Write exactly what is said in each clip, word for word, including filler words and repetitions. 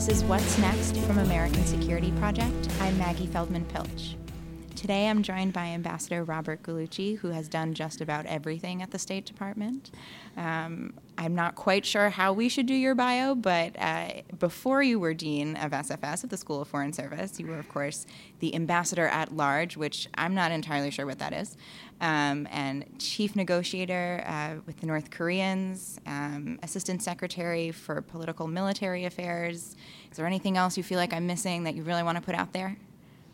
This is What's Next from American Security Project. I'm Maggie Feldman-Pilch. Today I'm joined by Ambassador Robert Gallucci, who has done just about everything at the State Department. Um, I'm not quite sure how we should do your bio, but uh, before you were Dean of S F S at the School of Foreign Service, you were, of course, the Ambassador at Large, which I'm not entirely sure what that is, um, and Chief Negotiator uh, with the North Koreans, um, Assistant Secretary for Political Military Affairs. Is there anything else you feel like I'm missing that you really want to put out there?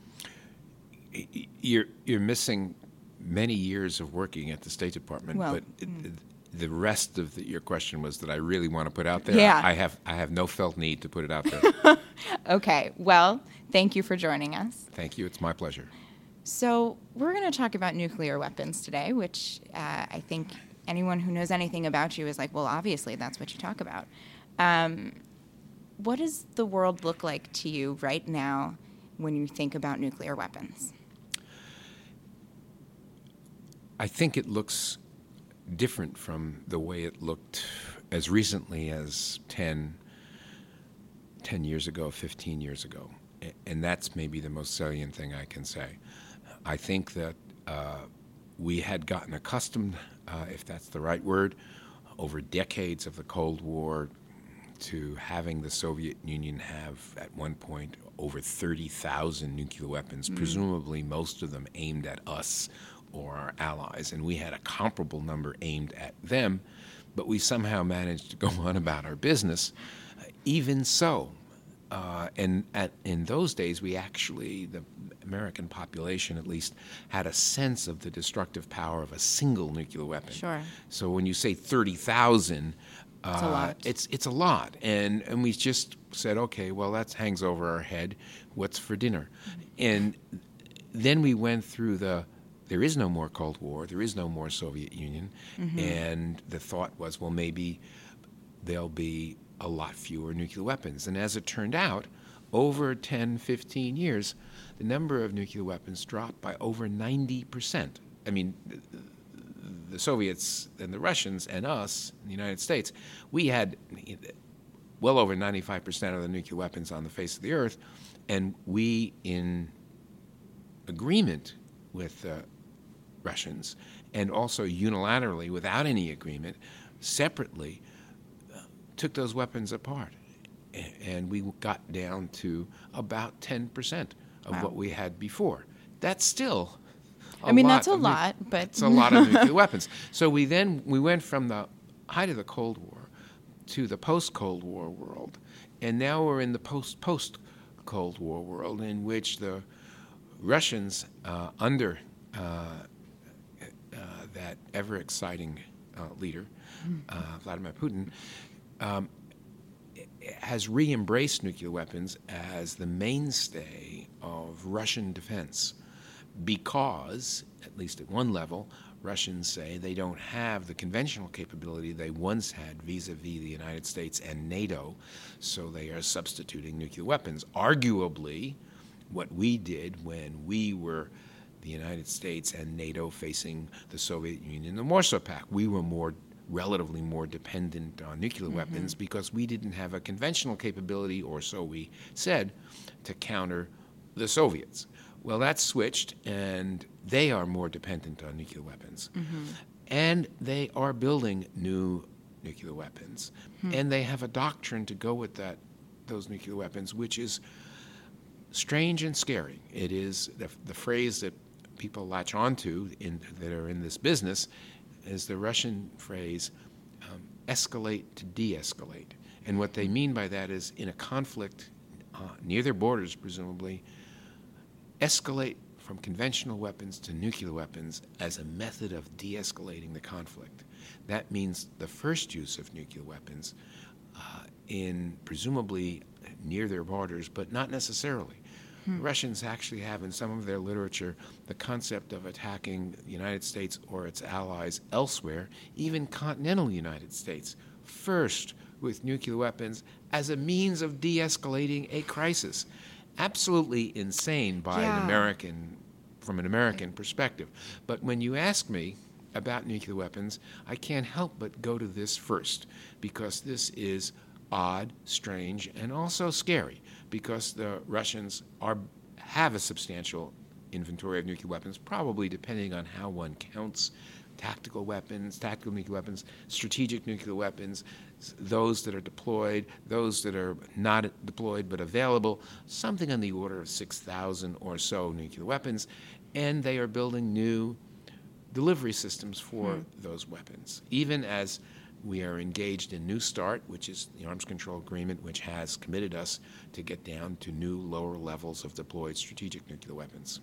You're you're missing many years of working at the State Department, well, but mm. it, the rest of the, your question was that I really want to put out there. Yeah. I, I have I have no felt need to put it out there. Okay. Well, thank you for joining us. Thank you. It's my pleasure. So we're going to talk about nuclear weapons today, which uh, I think anyone who knows anything about you is like, well, obviously that's what you talk about. Um, what does the world look like to you right now when you think about nuclear weapons? I think it looks different from the way it looked as recently as ten, ten years ago, fifteen years ago. And that's maybe the most salient thing I can say. I think that uh, we had gotten accustomed, uh, if that's the right word, over decades of the Cold War to having the Soviet Union have, at one point, over thirty thousand nuclear weapons, mm. presumably most of them aimed at us or our allies, and we had a comparable number aimed at them, but we somehow managed to go on about our business. Uh, even so, uh, and at, in those days, we actually, the American population at least, had a sense of the destructive power of a single nuclear weapon. Sure. So when you say thirty thousand, uh, it's a lot. It's, it's a lot. And, and we just said, okay, well, that hangs over our head. What's for dinner? Mm-hmm. And then we went through the There is no more Cold War. There is no more Soviet Union. Mm-hmm. And the thought was, well, maybe there'll be a lot fewer nuclear weapons. And as it turned out, over ten, fifteen years, the number of nuclear weapons dropped by over ninety percent. I mean, the Soviets and the Russians and us, the United States, we had well over ninety-five percent of the nuclear weapons on the face of the earth. And we, in agreement with the uh, Russians, and also unilaterally, without any agreement, separately, uh, took those weapons apart. A- and we got down to about ten percent of wow. what we had before. That's still a I mean, lot that's a of lot, nu- but... It's a lot of nuclear weapons. So we then, we went from the height of the Cold War to the post-Cold War world, and now we're in the post-post-Cold War world in which the Russians, uh, under uh, uh, that ever-exciting uh, leader, uh, Vladimir Putin, um, has re-embraced nuclear weapons as the mainstay of Russian defense because, at least at one level, Russians say they don't have the conventional capability they once had vis-a-vis the United States and NATO, so they are substituting nuclear weapons. Arguably, what we did when we were the United States and NATO facing the Soviet Union, the Warsaw Pact. We were more, relatively more dependent on nuclear mm-hmm. weapons because we didn't have a conventional capability, or so we said, to counter the Soviets. Well, that switched, and they are more dependent on nuclear weapons. Mm-hmm. And they are building new nuclear weapons. Mm-hmm. And they have a doctrine to go with that, those nuclear weapons, which is strange and scary. It is the, the phrase that people latch onto in, that are in this business is the Russian phrase, um, escalate to de-escalate. And what they mean by that is in a conflict uh, near their borders, presumably, escalate from conventional weapons to nuclear weapons as a method of de-escalating the conflict. That means the first use of nuclear weapons uh, in presumably near their borders, but not necessarily. Hmm. Russians actually have in some of their literature the concept of attacking the United States or its allies elsewhere, even continental United States, first with nuclear weapons as a means of de-escalating a crisis. Absolutely insane by yeah. an American, from an American perspective. But when you ask me about nuclear weapons, I can't help but go to this first, because this is odd, strange, and also scary, because the Russians are have a substantial inventory of nuclear weapons, probably depending on how one counts tactical weapons, tactical nuclear weapons, strategic nuclear weapons, those that are deployed, those that are not deployed but available, something on the order of six thousand or so nuclear weapons, and they are building new delivery systems for hmm. those weapons. Even as we are engaged in New START, which is the arms control agreement, which has committed us to get down to new lower levels of deployed strategic nuclear weapons.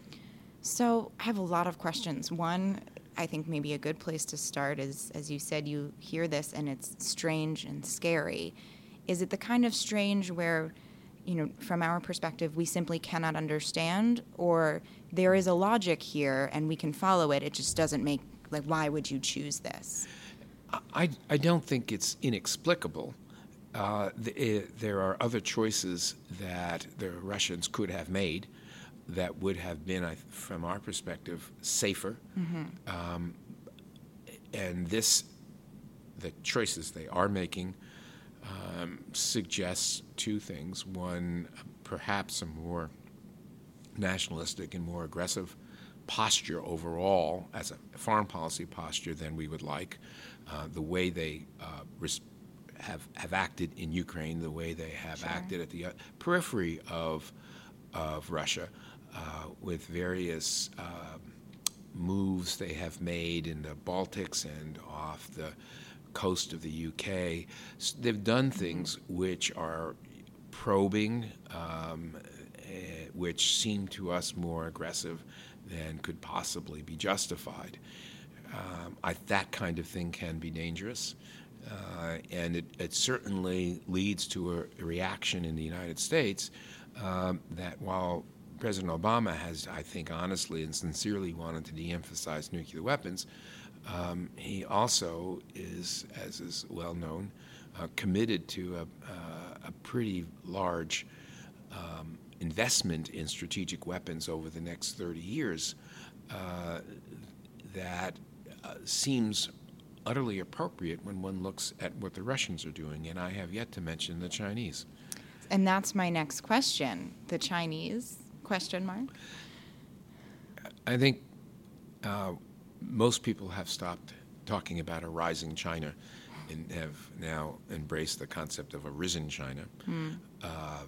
So I have a lot of questions. One, I think maybe a good place to start is, as you said, you hear this and it's strange and scary. Is it the kind of strange where, you know, from our perspective, we simply cannot understand, or there is a logic here and we can follow it, it just doesn't make, like, why would you choose this? I, I don't think it's inexplicable. Uh, the, it, there are other choices that the Russians could have made that would have been, I, from our perspective, safer. Mm-hmm. Um, and this, the choices they are making, um, suggests two things. One, perhaps a more nationalistic and more aggressive posture overall as a foreign policy posture than we would like. Uh, the way they uh, res- have have acted in Ukraine, the way they have sure. acted at the uh, periphery of of Russia, uh, with various uh, moves they have made in the Baltics and off the coast of the U K. So they've done things mm-hmm. which are probing, um, uh, which seem to us more aggressive than could possibly be justified. Um, I, that kind of thing can be dangerous, uh, and it, it certainly leads to a, a reaction in the United States um, that while President Obama has, I think, honestly and sincerely wanted to de-emphasize nuclear weapons, um, he also is, as is well known, uh, committed to a, uh, a pretty large um, investment in strategic weapons over the next thirty years uh, that uh, seems utterly appropriate when one looks at what the Russians are doing, and I have yet to mention the Chinese. And that's my next question. The Chinese, question mark? I think uh, most people have stopped talking about a rising China and have now embraced the concept of a risen China. Mm. Uh,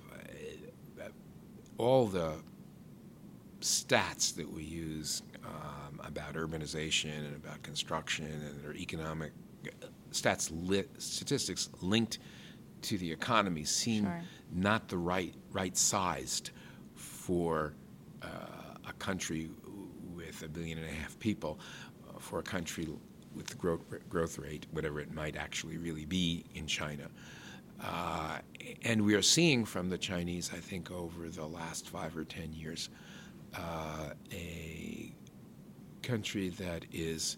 all the stats that we use um, about urbanization and about construction and their economic stats, lit, statistics linked to the economy seem sure. not the right right sized for uh, a country with a billion and a half people, uh, for a country with the growth growth rate, whatever it might actually really be in China. Uh, and we are seeing from the Chinese, I think, over the last five or ten years, uh, a country that is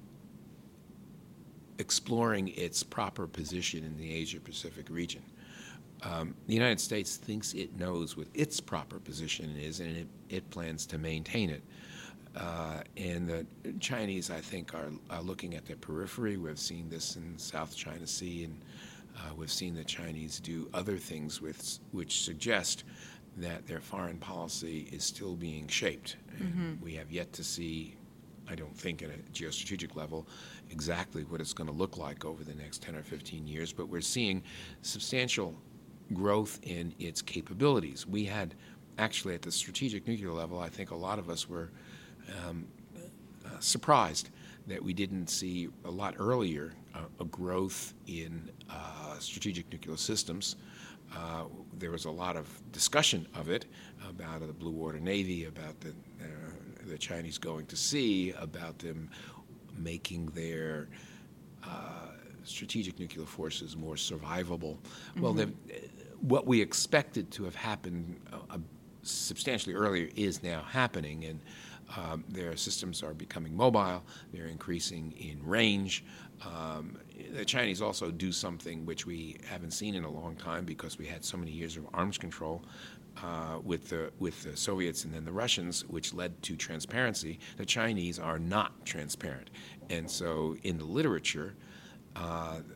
exploring its proper position in the Asia-Pacific region. Um, the United States thinks it knows what its proper position is, and it, it plans to maintain it. Uh, and the Chinese, I think, are, are looking at the periphery. We've seen this in South China Sea, and uh, we've seen the Chinese do other things with, which suggest that their foreign policy is still being shaped. And mm-hmm. we have yet to see, I don't think, at a geostrategic level, exactly what it's going to look like over the next ten or fifteen years, but we're seeing substantial growth in its capabilities. We had, actually, at the strategic nuclear level, I think a lot of us were um, uh, surprised that we didn't see a lot earlier uh, a growth in uh, strategic nuclear systems. Uh, there was a lot of discussion of it, about the Blue Water Navy, about the, uh, the Chinese going to sea, about them making their uh, strategic nuclear forces more survivable. Mm-hmm. Well, what we expected to have happened uh, substantially earlier is now happening, and um, their systems are becoming mobile. They're increasing in range. Um, the Chinese also do something which we haven't seen in a long time, because we had so many years of arms control uh, with the with the Soviets and then the Russians, which led to transparency. The Chinese are not transparent, and so in the literature, uh,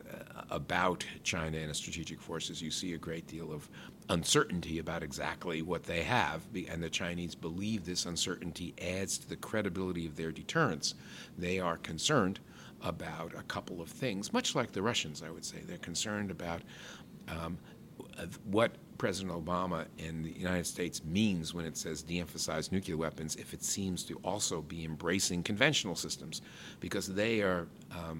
about China and its strategic forces, you see a great deal of uncertainty about exactly what they have, and the Chinese believe this uncertainty adds to the credibility of their deterrence. They are concerned about a couple of things, much like the Russians, I would say. They're concerned about um, what President Obama and the United States means when it says de-emphasize nuclear weapons, if it seems to also be embracing conventional systems, because they are um,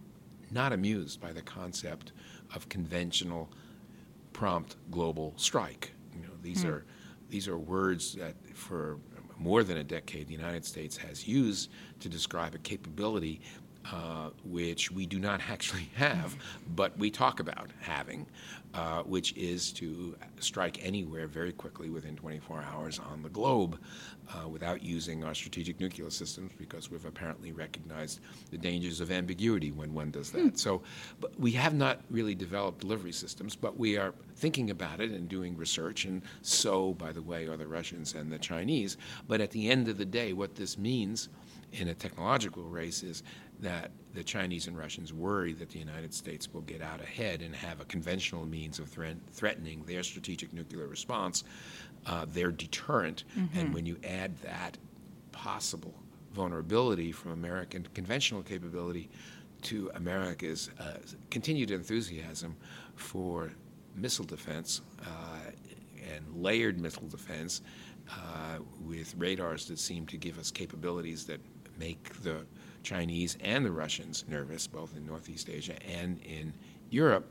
not amused by the concept of conventional prompt global strike. You know, these mm. are these are words that for more than a decade the United States has used to describe a capability uh, which we do not actually have, but we talk about having, uh, which is to strike anywhere very quickly within twenty-four hours on the globe uh, without using our strategic nuclear systems, because we've apparently recognized the dangers of ambiguity when one does that. Mm. So but we have not really developed delivery systems, but we are thinking about it and doing research, and so, by the way, are the Russians and the Chinese. But at the end of the day, what this means in a technological race is that the Chinese and Russians worry that the United States will get out ahead and have a conventional means of thre- threatening their strategic nuclear response, uh, their deterrent. Mm-hmm. And when you add that possible vulnerability from American conventional capability to America's uh, continued enthusiasm for missile defense uh, and layered missile defense uh, with radars that seem to give us capabilities that make the Chinese and the Russians nervous, both in Northeast Asia and in Europe,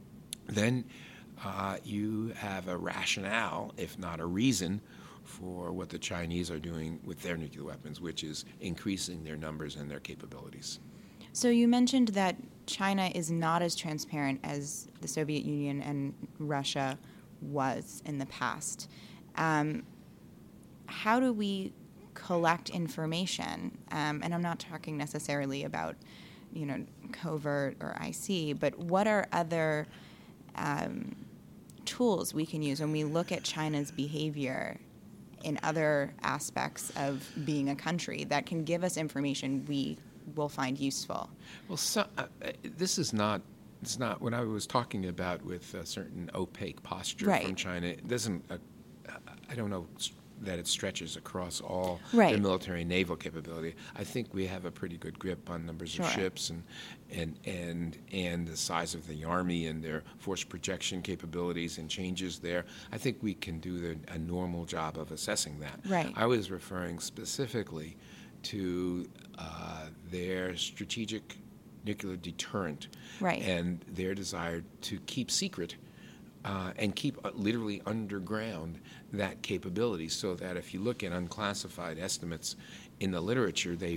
then uh, you have a rationale, if not a reason, for what the Chinese are doing with their nuclear weapons, which is increasing their numbers and their capabilities. So you mentioned that China is not as transparent as the Soviet Union and Russia was in the past. Um, how do we collect information? Um, and I'm not talking necessarily about, you know, covert or I C, but what are other um, tools we can use when we look at China's behavior in other aspects of being a country that can give us information we will find useful? Well, so, uh, this is not, it's not, when I was talking about with a certain opaque posture right. from China, it doesn't, uh, I don't know that it stretches across all right. their military and naval capability. I think we have a pretty good grip on numbers sure. of ships and, and, and, and the size of the Army and their force projection capabilities and changes there. I think we can do the, a normal job of assessing that. Right. I was referring specifically to uh, their strategic nuclear deterrent right. and their desire to keep secret uh, and keep uh, literally underground that capability, so that if you look at unclassified estimates in the literature, they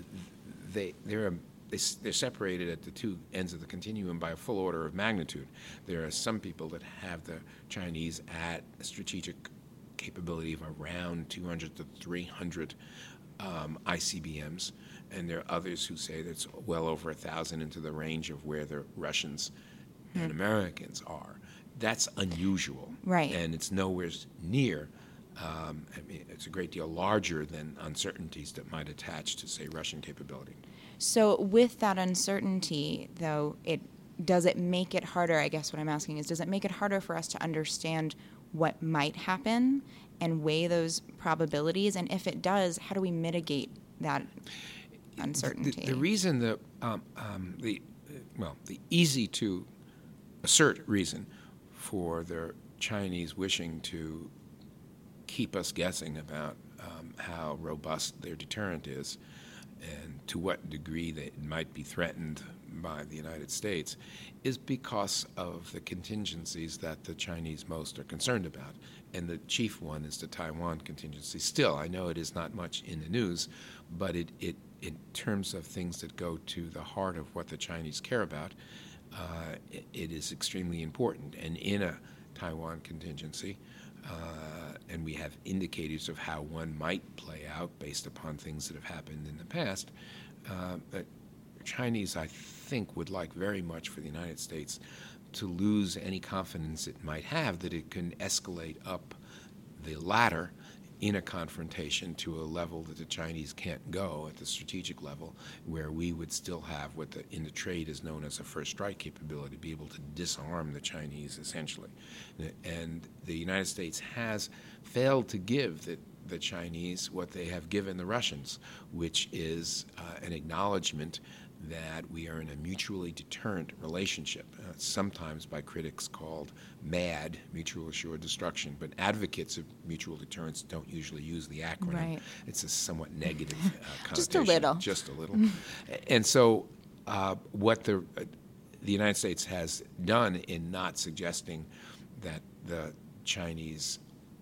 they they're they, they're separated at the two ends of the continuum by a full order of magnitude. There are some people that have the Chinese at a strategic capability of around two hundred to three hundred Um, I C B Ms, and there are others who say that's well over a thousand into the range of where the Russians mm. and Americans are. That's unusual, right? And it's nowhere near. Um, I mean, it's a great deal larger than uncertainties that might attach to, say, Russian capability. So, with that uncertainty, though, it does it make it harder? I guess what I'm asking is, does it make it harder for us to understand what might happen and weigh those probabilities? And if it does, how do we mitigate that uncertainty? The, the, the reason that um, um, the well, the easy to assert reason for the Chinese wishing to keep us guessing about um, how robust their deterrent is and to what degree they might be threatened by the United States is because of the contingencies that the Chinese most are concerned about. And the chief one is the Taiwan contingency. Still, I know it is not much in the news, but it, it in terms of things that go to the heart of what the Chinese care about, uh, it, it is extremely important. And in a Taiwan contingency, uh, and we have indicators of how one might play out based upon things that have happened in the past, uh, but Chinese, I think, would like very much for the United States to lose any confidence it might have that it can escalate up the ladder in a confrontation to a level that the Chinese can't go at the strategic level, where we would still have what the, in the trade is known as a first strike capability, be able to disarm the Chinese essentially. And the United States has failed to give the, the Chinese what they have given the Russians, which is uh, an acknowledgement that we are in a mutually deterrent relationship, uh, sometimes by critics called MAD, mutual assured destruction, but advocates of mutual deterrence don't usually use the acronym. Right. It's a somewhat negative uh, connotation. Just a little. Just a little. And so uh, what the, uh, the United States has done in not suggesting that the Chinese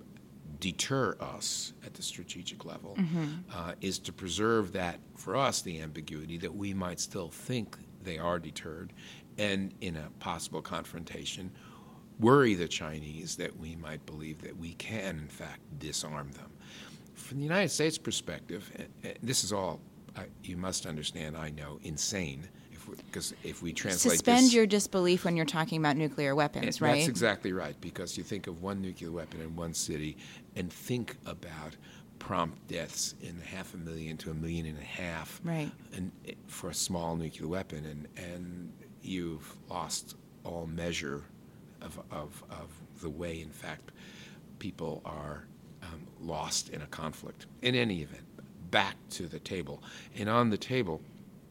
deter us at the strategic level mm-hmm. uh, is to preserve that, for us, the ambiguity that we might still think they are deterred, and in a possible confrontation, worry the Chinese that we might believe that we can, in fact, disarm them. From the United States perspective, and this is all, I, you must understand, I know, insane, because if, if we translate Suspend this, your disbelief when you're talking about nuclear weapons, right? That's exactly right, because you think of one nuclear weapon in one city and think about prompt deaths in half a million to a million and a half right. and, for a small nuclear weapon, and, and you've lost all measure of, of, of the way, in fact, people are um, lost in a conflict. In any event, back to the table. And on the table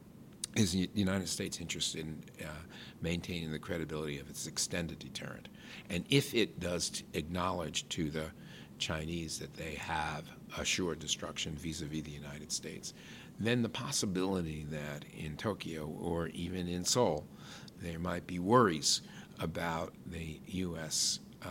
is the United States' interest in uh, maintaining the credibility of its extended deterrent. And if it does t- acknowledge to the Chinese that they have assured destruction vis-a-vis the United States, then the possibility that in Tokyo or even in Seoul there might be worries about the U S, uh,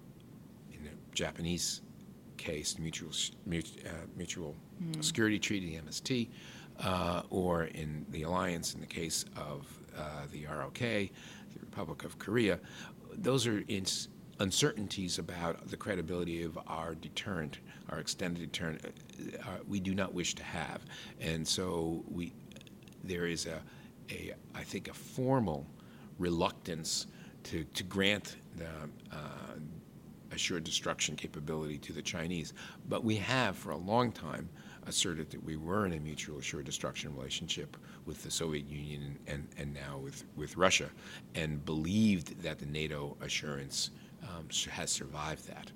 in the Japanese case, mutual, mutual, uh, mutual mm. security treaty, M S T, Uh, or in the alliance in the case of uh, the R O K, the Republic of Korea, those are ins- uncertainties about the credibility of our deterrent, our extended deterrent, uh, we do not wish to have. And so we, there is a, a I think, a formal reluctance to, to grant the uh, assured destruction capability to the Chinese. But we have, for a long time, asserted that we were in a mutual assured destruction relationship with the Soviet Union and, and now with, with Russia, and believed that the NATO assurance um, has survived that.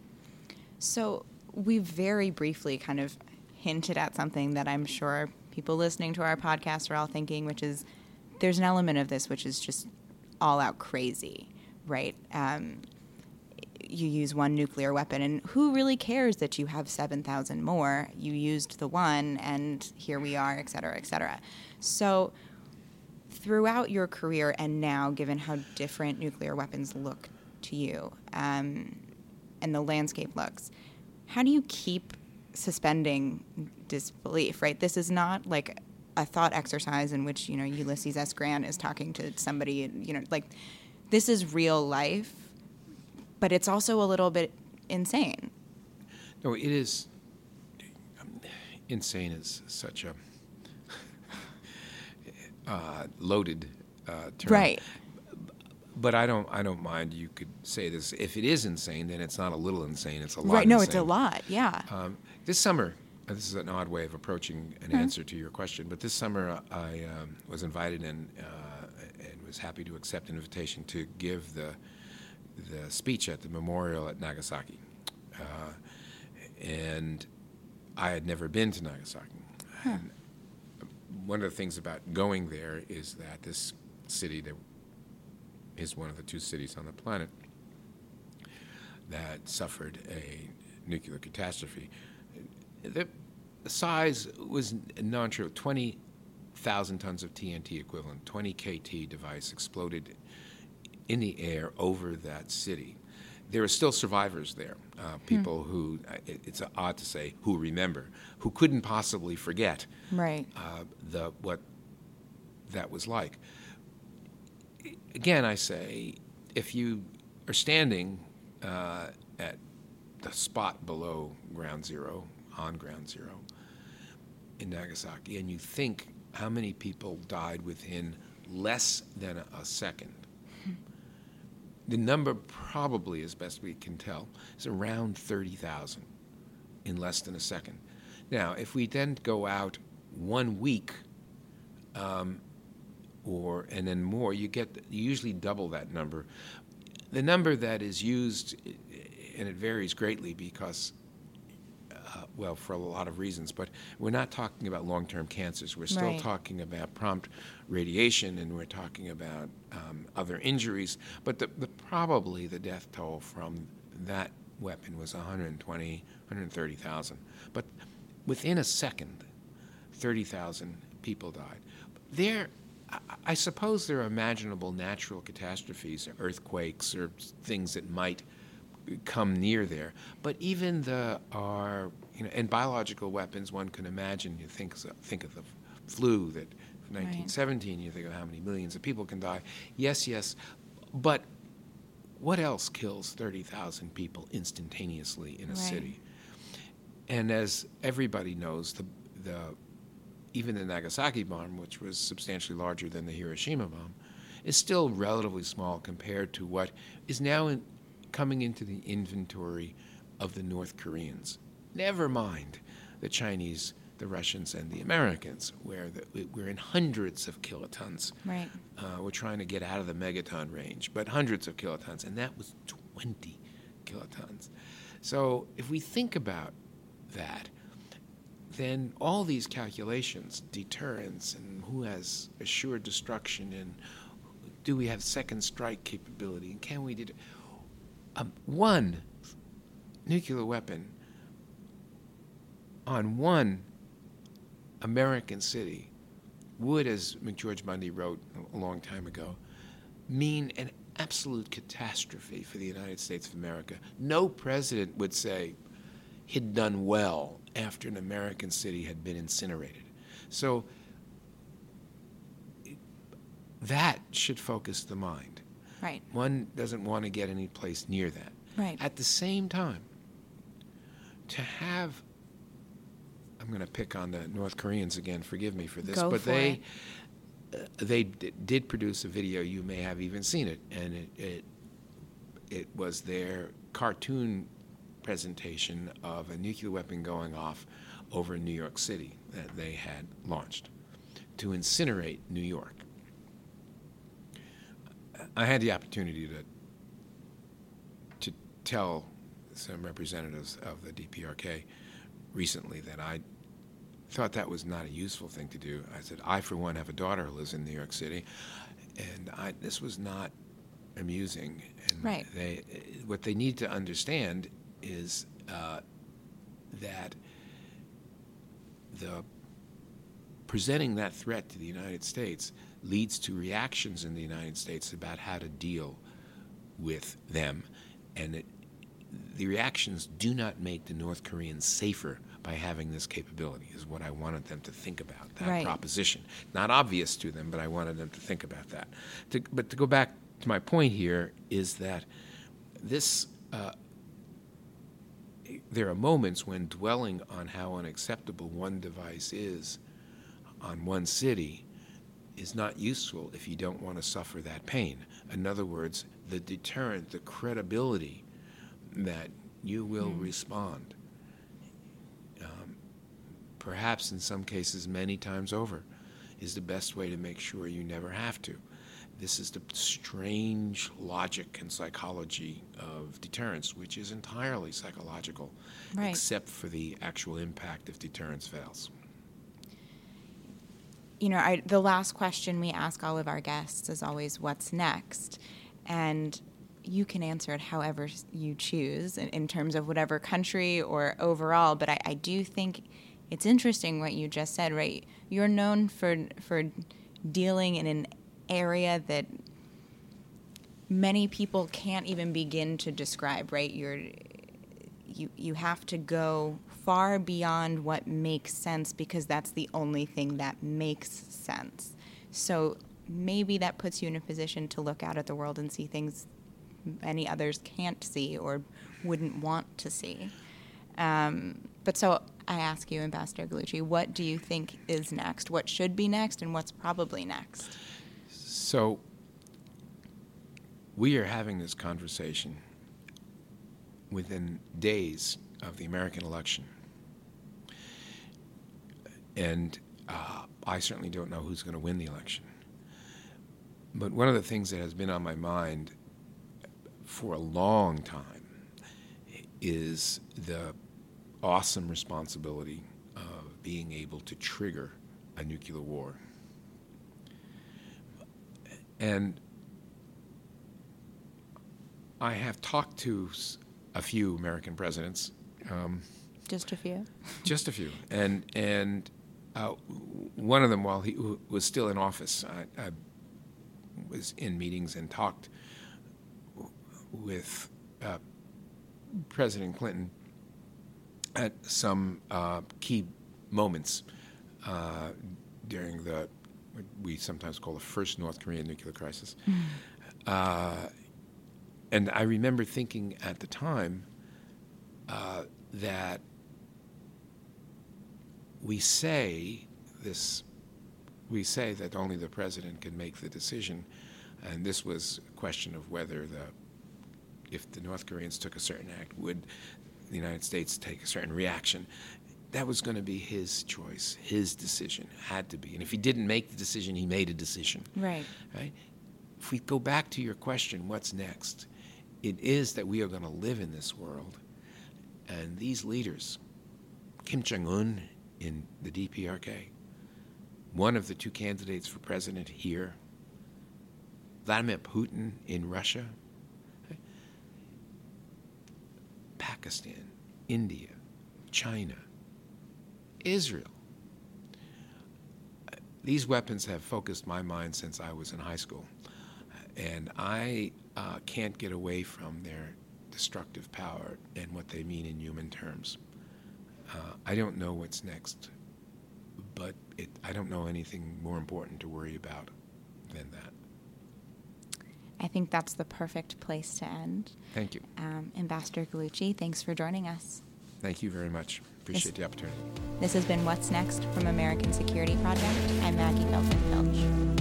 So we very briefly kind of hinted at something that I'm sure people listening to our podcast are all thinking, which is there's an element of this which is just all out crazy, right? Um, you use one nuclear weapon, and who really cares that you have seven thousand more? You used the one, and here we are, et cetera, et cetera. So throughout your career and now, given how different nuclear weapons look to you um, and the landscape looks, how do you keep suspending disbelief, right? This is not like a thought exercise in which, you know, Ulysses S. Grant is talking to somebody, you know, like this is real life. But it's also a little bit insane. No, it is. Um, insane is such a uh, loaded uh, term. Right. But I don't. I don't mind. You could say this. If it is insane, then it's not a little insane. It's a lot. Right. No, insane. it's a lot. Yeah. Um, this summer, uh, this is an odd way of approaching an mm-hmm. answer to your question. But this summer, I um, was invited and uh, and was happy to accept an invitation to give the. the speech at the memorial at Nagasaki. Uh, and I had never been to Nagasaki. Huh. And one of the things about going there is that this city that is one of the two cities on the planet that suffered a nuclear catastrophe. The size was non-trivial, twenty thousand tons of T N T equivalent, twenty K T device exploded in the air over that city. There are still survivors there, uh, people hmm. who, it, it's odd to say, who remember, who couldn't possibly forget right. uh, the what that was like. Again, I say, if you are standing uh, at the spot below ground zero, on ground zero, in Nagasaki, and you think how many people died within less than a, a second, the number probably, as best we can tell, is around thirty thousand. in less than a second. Now, if we then go out one week, um, or and then more, you get you usually double that number. The number that is used, and it varies greatly because, uh, well, for a lot of reasons, but we're not talking about long-term cancers. We're still Right. talking about prompt radiation, and we're talking about um, other injuries. But the, the probably the death toll from that weapon was one hundred twenty, one hundred thirty thousand. But within a second, thirty thousand people died. There, I, I suppose there are imaginable natural catastrophes, earthquakes, or things that might come near there. But even the are you know, and biological weapons, one can imagine. You think think of the flu that nineteen seventeen. You think of how many millions of people can die. Yes, yes, but what else kills thirty thousand people instantaneously in a Right. city? And as everybody knows, the the even the Nagasaki bomb, which was substantially larger than the Hiroshima bomb, is still relatively small compared to what is now in, coming into the inventory of the North Koreans. Never mind the Chinese, the Russians, and the Americans, where the, we're in hundreds of kilotons. Right. Uh, we're trying to get out of the megaton range, but hundreds of kilotons, and that was twenty kilotons. So if we think about that, then all these calculations, deterrence, and who has assured destruction, and do we have second strike capability, and can we do um, one nuclear weapon on one American city would, as McGeorge Bundy wrote a long time ago, mean an absolute catastrophe for the United States of America. No president would say he'd done well after an American city had been incinerated. So that should focus the mind. Right. One doesn't want to get any place near that. Right. At the same time, to have, I'm going to pick on the North Koreans again, forgive me for this, Go but for they it. uh, they d- did produce a video, you may have even seen it, and it it, it was their cartoon presentation of a nuclear weapon going off over New York City that they had launched to incinerate New York. I had the opportunity to to tell some representatives of the D P R K recently that I thought that was not a useful thing to do. I said, I, for one, have a daughter who lives in New York City, and I, this was not amusing. And Right. they, what they need to understand is uh, that the presenting that threat to the United States leads to reactions in the United States about how to deal with them, and it, the reactions do not make the North Koreans safer by having this capability, is what I wanted them to think about, that Right. proposition. Not obvious to them, but I wanted them to think about that. To, but to go back to my point here is that this, uh, there are moments when dwelling on how unacceptable one device is on one city is not useful if you don't want to suffer that pain. In other words, the deterrent, the credibility that you will mm. respond, um, perhaps in some cases many times over, is the best way to make sure you never have to. This is the strange logic and psychology of deterrence, which is entirely psychological, right. except for the actual impact if deterrence fails. You know, I, the last question we ask all of our guests is always, what's next? And you can answer it however you choose in, in terms of whatever country or overall, but I, I do think it's interesting what you just said, right? You're known for for dealing in an area that many people can't even begin to describe, right? You're you you have to go far beyond what makes sense because that's the only thing that makes sense. So maybe that puts you in a position to look out at the world and see things many others can't see or wouldn't want to see. Um, but so I ask you, Ambassador Gallucci, what do you think is next? What should be next, and what's probably next? So we are having this conversation within days of the American election. And uh, I certainly don't know who's going to win the election. But one of the things that has been on my mind for a long time is the awesome responsibility of being able to trigger a nuclear war. And I have talked to a few American presidents. Um, just a few? Just a few. And and uh, one of them, while he was still in office, I, I was in meetings and talked with uh, President Clinton at some uh, key moments uh, during the, what we sometimes call the first North Korean nuclear crisis. Mm. Uh, and I remember thinking at the time uh, that we say this, we say that only the president can make the decision, and this was a question of whether the, if the North Koreans took a certain act, would the United States take a certain reaction? That was going to be his choice, his decision, had to be. And if he didn't make the decision, he made a decision. Right. Right? If we go back to your question, what's next? It is that we are going to live in this world, and these leaders, Kim Jong-un in the D P R K, one of the two candidates for president here, Vladimir Putin in Russia, Pakistan, India, China, Israel. These weapons have focused my mind since I was in high school, and I uh, can't get away from their destructive power and what they mean in human terms. Uh, I don't know what's next, but it, I don't know anything more important to worry about than that. I think that's the perfect place to end. Thank you. Um, Ambassador Gallucci, thanks for joining us. Thank you very much. Appreciate this, the opportunity. This has been What's Next from American Security Project. I'm Maggie Feldman Pilch.